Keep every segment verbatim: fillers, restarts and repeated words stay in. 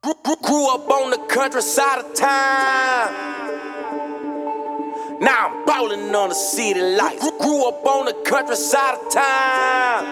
Grew up on the countryside of town. Now I'm ballin' on the city lights. Grew up on the countryside of town.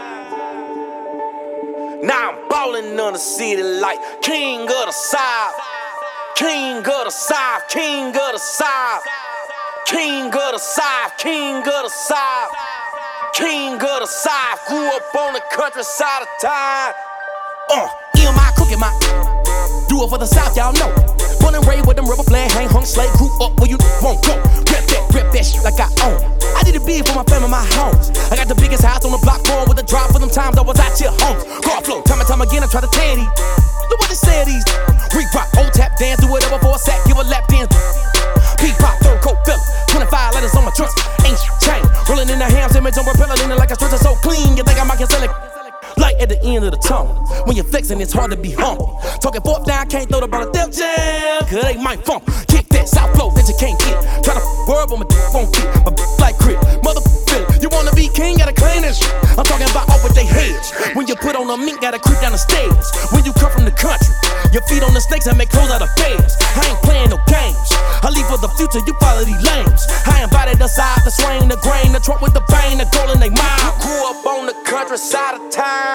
Now I'm ballin' on the city light. King of the South. King of the South. King of the South. King of the South. King of the South. King of the South. Grew up on the countryside of town. Uh, E M I cooking my. Do it for the South, y'all know. Born and raised with them rubber flag, hang hung slave. Grew up where you won't go. Rep that, rep that shit like I own. I did it big for my family, my homes. I got the biggest house on the block, born with a drop for them times I was out here homes. Car flow, time and time again, I try to tear these. Look what they said these. Re-rock, old tap, dance, do whatever for a sack, give a lap dance. P-pop, third coat, fella. twenty-five letters on my trunks, ain't chain. Rolling in the hams, image on propeller, in it like a stretcher so clean. You think I might can sell it? Light at the end of the tunnel. When you're flexing, it's hard to be humble. Talking fourth down, can't throw the ball to Def Jam, cause they might fumble. Kick that south flow that you can't get. Try to word, but my d won't get. My like crit, mother feel it. You wanna be king, gotta claim this shit. I'm talking about all with they heads. When you put on a mink, gotta creep down the stairs. When you come from the country, your feet on the snakes and make clothes out of feds. I ain't playing no games. I leave for the future, you follow these lanes. I invited the side, the swing, the grain, the trunk with the vein, the gold in they mind. Grew up on the countryside of town.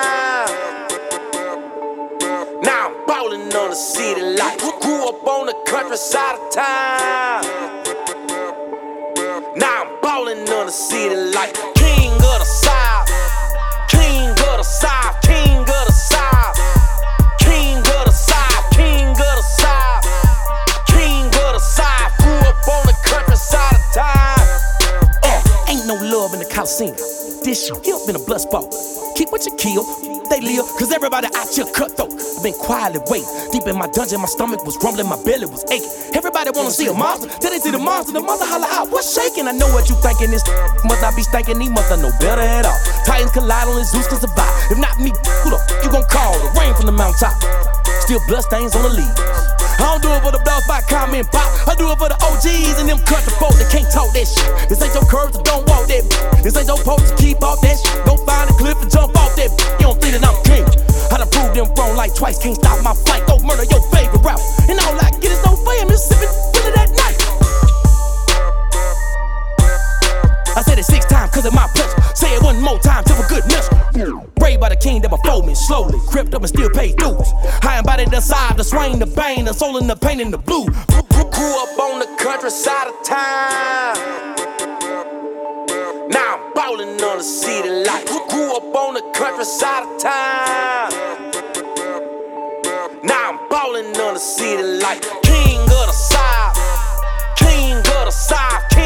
Now I'm ballin' on the city lights. Grew up on the countryside of town. Now I'm ballin' on the city lights. King of the South. King of the South. King of the South. King of the South. King of the South. King of the South. Grew up on the countryside of town. Uh, ain't no love in the Coliseum. This shit here been a blood sport. Keep what you kill, they live, cause everybody out here cutthroat. I've been quietly waiting, deep in my dungeon, my stomach was rumbling, my belly was aching. Everybody wanna see a monster, till they see the monster, the mother holler out, what's shaking? I know what you thinking, this must not be stinking, he must not know better at all. Titans collide, only Zeus can survive. If not me, who the f you gon' call? The rain from the mountaintop, still bloodstains on the leaves. I don't do it for the dogs by comment pop. I do it for the O Gs and them cut the folk that can't talk that shit. This ain't your curves, so don't walk that. This ain't your post to keep off that shit. Go find a cliff and jump off that. You don't think that I'm king. I done proved them wrong like twice. Can't stop my flight. Go murder your favorite route. And all I get is no fame. Mississippi, feeling that night. I said it six times cause of my pleasure. Say it one more time till a good measure. Raised by the king that before me, slowly crept up and still paid dues. I embodied the side, the swing, the bang, the soul and the pain and the blue. Grew up on the countryside of town. Now I'm ballin' on the city lights. Grew up on the countryside of town. Now I'm ballin' on the city lights. King of the South. King of the South.